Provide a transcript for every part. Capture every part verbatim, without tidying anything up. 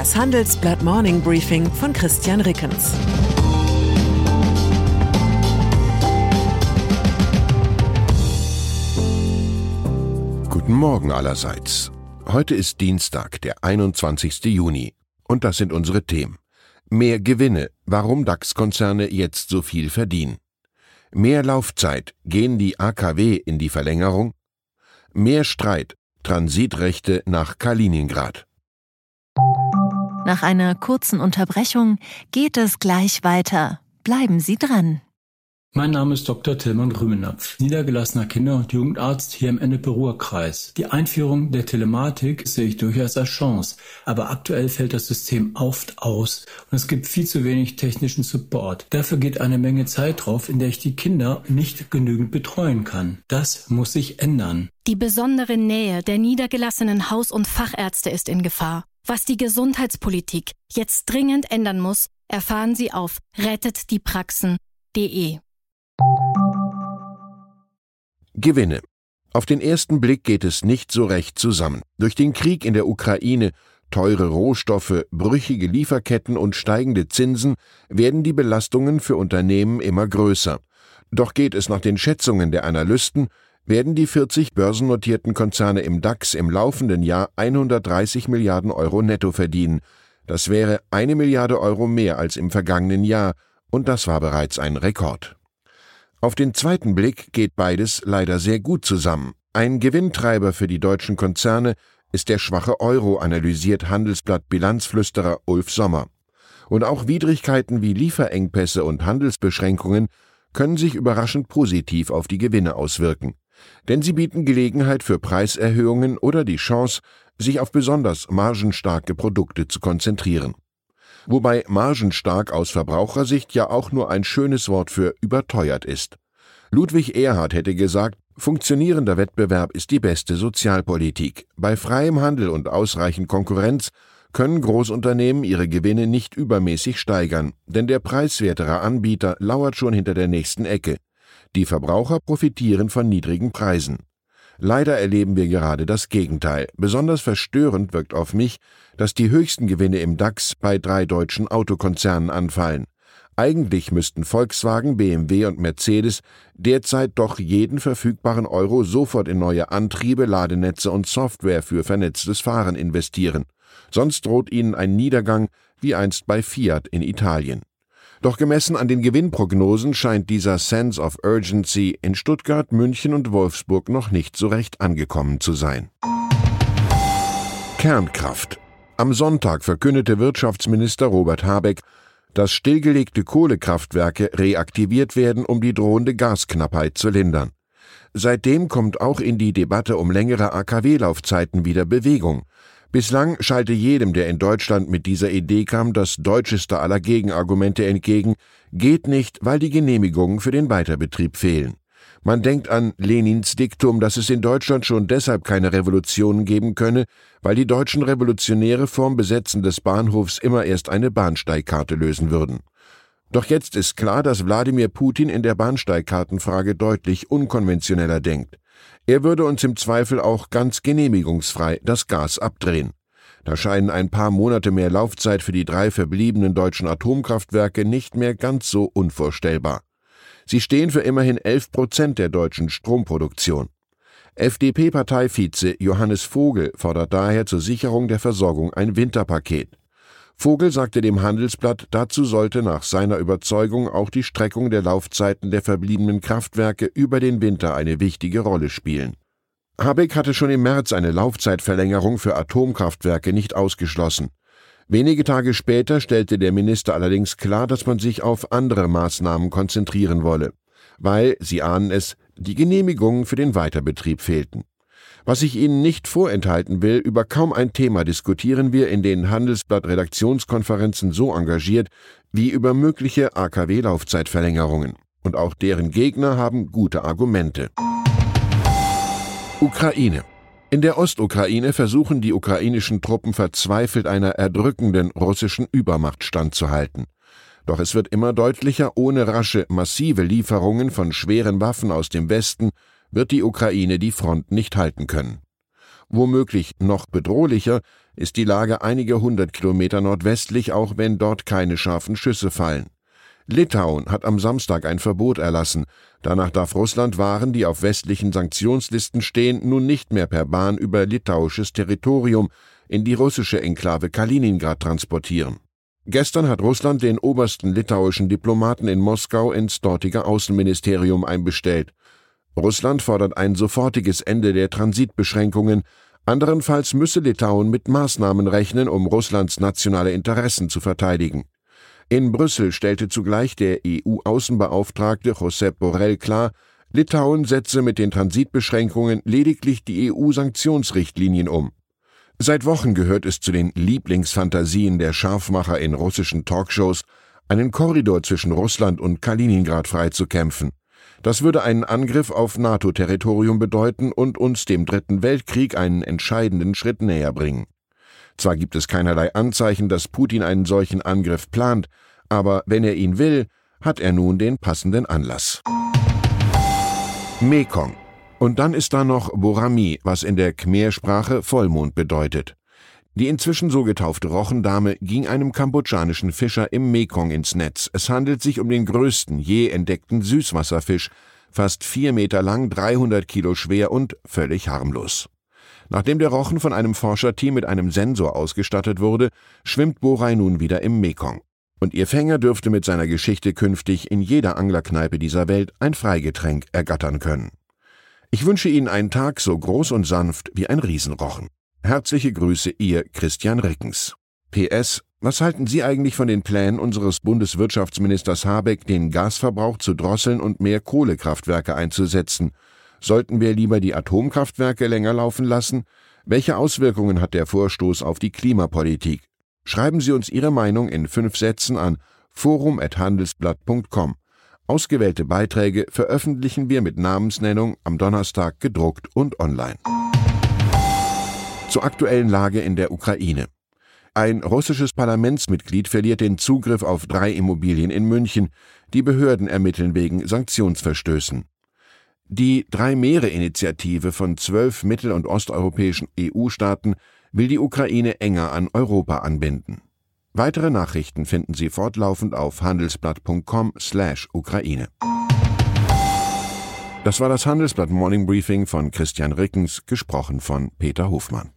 Das Handelsblatt Morning Briefing von Christian Rickens. Guten Morgen allerseits. Heute ist Dienstag, der einundzwanzigsten Juni. Und das sind unsere Themen. Mehr Gewinne, warum DAX-Konzerne jetzt so viel verdienen. Mehr Laufzeit, gehen die A K W in die Verlängerung? Mehr Streit, Transitrechte nach Kaliningrad. Nach einer kurzen Unterbrechung geht es gleich weiter. Bleiben Sie dran. Mein Name ist Doktor Tilman Grümenapf, niedergelassener Kinder- und Jugendarzt hier im Ennepe-Ruhr-Kreis. Die Einführung der Telematik sehe ich durchaus als Chance, aber aktuell fällt das System oft aus und es gibt viel zu wenig technischen Support. Dafür geht eine Menge Zeit drauf, in der ich die Kinder nicht genügend betreuen kann. Das muss sich ändern. Die besondere Nähe der niedergelassenen Haus- und Fachärzte ist in Gefahr. Was die Gesundheitspolitik jetzt dringend ändern muss, erfahren Sie auf rettet die praxen punkt de. Gewinne. Auf den ersten Blick geht es nicht so recht zusammen. Durch den Krieg in der Ukraine, teure Rohstoffe, brüchige Lieferketten und steigende Zinsen werden die Belastungen für Unternehmen immer größer. Doch geht es nach den Schätzungen der Analysten, werden die vierzig börsennotierten Konzerne im DAX im laufenden Jahr hundertdreißig Milliarden Euro netto verdienen. Das wäre eine Milliarde Euro mehr als im vergangenen Jahr, und das war bereits ein Rekord. Auf den zweiten Blick geht beides leider sehr gut zusammen. Ein Gewinntreiber für die deutschen Konzerne ist der schwache Euro, analysiert Handelsblatt-Bilanzflüsterer Ulf Sommer. Und auch Widrigkeiten wie Lieferengpässe und Handelsbeschränkungen können sich überraschend positiv auf die Gewinne auswirken. Denn sie bieten Gelegenheit für Preiserhöhungen oder die Chance, sich auf besonders margenstarke Produkte zu konzentrieren. Wobei margenstark aus Verbrauchersicht ja auch nur ein schönes Wort für überteuert ist. Ludwig Erhard hätte gesagt, funktionierender Wettbewerb ist die beste Sozialpolitik. Bei freiem Handel und ausreichend Konkurrenz können Großunternehmen ihre Gewinne nicht übermäßig steigern, denn der preiswertere Anbieter lauert schon hinter der nächsten Ecke. Die Verbraucher profitieren von niedrigen Preisen. Leider erleben wir gerade das Gegenteil. Besonders verstörend wirkt auf mich, dass die höchsten Gewinne im DAX bei drei deutschen Autokonzernen anfallen. Eigentlich müssten Volkswagen, B M W und Mercedes derzeit doch jeden verfügbaren Euro sofort in neue Antriebe, Ladenetze und Software für vernetztes Fahren investieren. Sonst droht ihnen ein Niedergang wie einst bei Fiat in Italien. Doch gemessen an den Gewinnprognosen scheint dieser Sense of Urgency in Stuttgart, München und Wolfsburg noch nicht so recht angekommen zu sein. Kernkraft. Am Sonntag verkündete Wirtschaftsminister Robert Habeck, dass stillgelegte Kohlekraftwerke reaktiviert werden, um die drohende Gasknappheit zu lindern. Seitdem kommt auch in die Debatte um längere A K W-Laufzeiten wieder Bewegung. Bislang schallte jedem, der in Deutschland mit dieser Idee kam, das deutscheste aller Gegenargumente entgegen: geht nicht, weil die Genehmigungen für den Weiterbetrieb fehlen. Man denkt an Lenins Diktum, dass es in Deutschland schon deshalb keine Revolutionen geben könne, weil die deutschen Revolutionäre vorm Besetzen des Bahnhofs immer erst eine Bahnsteigkarte lösen würden. Doch jetzt ist klar, dass Wladimir Putin in der Bahnsteigkartenfrage deutlich unkonventioneller denkt. Er würde uns im Zweifel auch ganz genehmigungsfrei das Gas abdrehen. Da scheinen ein paar Monate mehr Laufzeit für die drei verbliebenen deutschen Atomkraftwerke nicht mehr ganz so unvorstellbar. Sie stehen für immerhin elf Prozent der deutschen Stromproduktion. F D P-Parteivize Johannes Vogel fordert daher zur Sicherung der Versorgung ein Winterpaket. Vogel sagte dem Handelsblatt, dazu sollte nach seiner Überzeugung auch die Streckung der Laufzeiten der verbliebenen Kraftwerke über den Winter eine wichtige Rolle spielen. Habeck hatte schon im März eine Laufzeitverlängerung für Atomkraftwerke nicht ausgeschlossen. Wenige Tage später stellte der Minister allerdings klar, dass man sich auf andere Maßnahmen konzentrieren wolle, weil, Sie ahnen es, die Genehmigungen für den Weiterbetrieb fehlten. Was ich Ihnen nicht vorenthalten will, über kaum ein Thema diskutieren wir in den Handelsblatt-Redaktionskonferenzen so engagiert wie über mögliche A K W-Laufzeitverlängerungen. Und auch deren Gegner haben gute Argumente. Ukraine. In der Ostukraine versuchen die ukrainischen Truppen verzweifelt einer erdrückenden russischen Übermacht standzuhalten. Doch es wird immer deutlicher, ohne rasche, massive Lieferungen von schweren Waffen aus dem Westen wird die Ukraine die Front nicht halten können. Womöglich noch bedrohlicher ist die Lage einige hundert Kilometer nordwestlich, auch wenn dort keine scharfen Schüsse fallen. Litauen hat am Samstag ein Verbot erlassen. Danach darf Russland Waren, die auf westlichen Sanktionslisten stehen, nun nicht mehr per Bahn über litauisches Territorium in die russische Enklave Kaliningrad transportieren. Gestern hat Russland den obersten litauischen Diplomaten in Moskau ins dortige Außenministerium einbestellt. Russland fordert ein sofortiges Ende der Transitbeschränkungen. Anderenfalls müsse Litauen mit Maßnahmen rechnen, um Russlands nationale Interessen zu verteidigen. In Brüssel stellte zugleich der E U-Außenbeauftragte Josep Borrell klar, Litauen setze mit den Transitbeschränkungen lediglich die E U-Sanktionsrichtlinien um. Seit Wochen gehört es zu den Lieblingsfantasien der Scharfmacher in russischen Talkshows, einen Korridor zwischen Russland und Kaliningrad freizukämpfen. Das würde einen Angriff auf NATO-Territorium bedeuten und uns dem Dritten Weltkrieg einen entscheidenden Schritt näher bringen. Zwar gibt es keinerlei Anzeichen, dass Putin einen solchen Angriff plant, aber wenn er ihn will, hat er nun den passenden Anlass. Mekong. Und dann ist da noch Borami, was in der Khmer-Sprache Vollmond bedeutet. Die inzwischen so getaufte Rochendame ging einem kambodschanischen Fischer im Mekong ins Netz. Es handelt sich um den größten je entdeckten Süßwasserfisch, fast vier Meter lang, dreihundert Kilo schwer und völlig harmlos. Nachdem der Rochen von einem Forscherteam mit einem Sensor ausgestattet wurde, schwimmt Borai nun wieder im Mekong. Und ihr Fänger dürfte mit seiner Geschichte künftig in jeder Anglerkneipe dieser Welt ein Freigetränk ergattern können. Ich wünsche Ihnen einen Tag so groß und sanft wie ein Riesenrochen. Herzliche Grüße, Ihr Christian Rickens. P S. Was halten Sie eigentlich von den Plänen unseres Bundeswirtschaftsministers Habeck, den Gasverbrauch zu drosseln und mehr Kohlekraftwerke einzusetzen? Sollten wir lieber die Atomkraftwerke länger laufen lassen? Welche Auswirkungen hat der Vorstoß auf die Klimapolitik? Schreiben Sie uns Ihre Meinung in fünf Sätzen an forum at handelsblatt punkt com. Ausgewählte Beiträge veröffentlichen wir mit Namensnennung am Donnerstag gedruckt und online. Zur aktuellen Lage in der Ukraine. Ein russisches Parlamentsmitglied verliert den Zugriff auf drei Immobilien in München. Die Behörden ermitteln wegen Sanktionsverstößen. Die Drei-Meere-Initiative von zwölf mittel- und osteuropäischen E U-Staaten will die Ukraine enger an Europa anbinden. Weitere Nachrichten finden Sie fortlaufend auf handelsblatt punkt com slash Ukraine. Das war das Handelsblatt Morning Briefing von Christian Rickens, gesprochen von Peter Hofmann.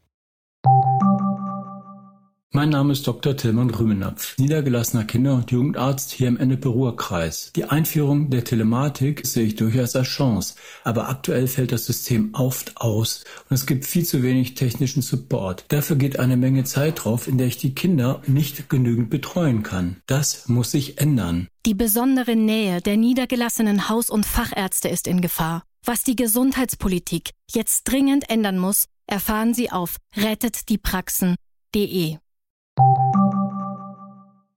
Mein Name ist Doktor Tilman Rümenapf, niedergelassener Kinder- und Jugendarzt hier im Ennepe-Ruhr-Kreis. Die Einführung der Telematik sehe ich durchaus als Chance, aber aktuell fällt das System oft aus und es gibt viel zu wenig technischen Support. Dafür geht eine Menge Zeit drauf, in der ich die Kinder nicht genügend betreuen kann. Das muss sich ändern. Die besondere Nähe der niedergelassenen Haus- und Fachärzte ist in Gefahr. Was die Gesundheitspolitik jetzt dringend ändern muss, erfahren Sie auf rettet die praxen punkt de.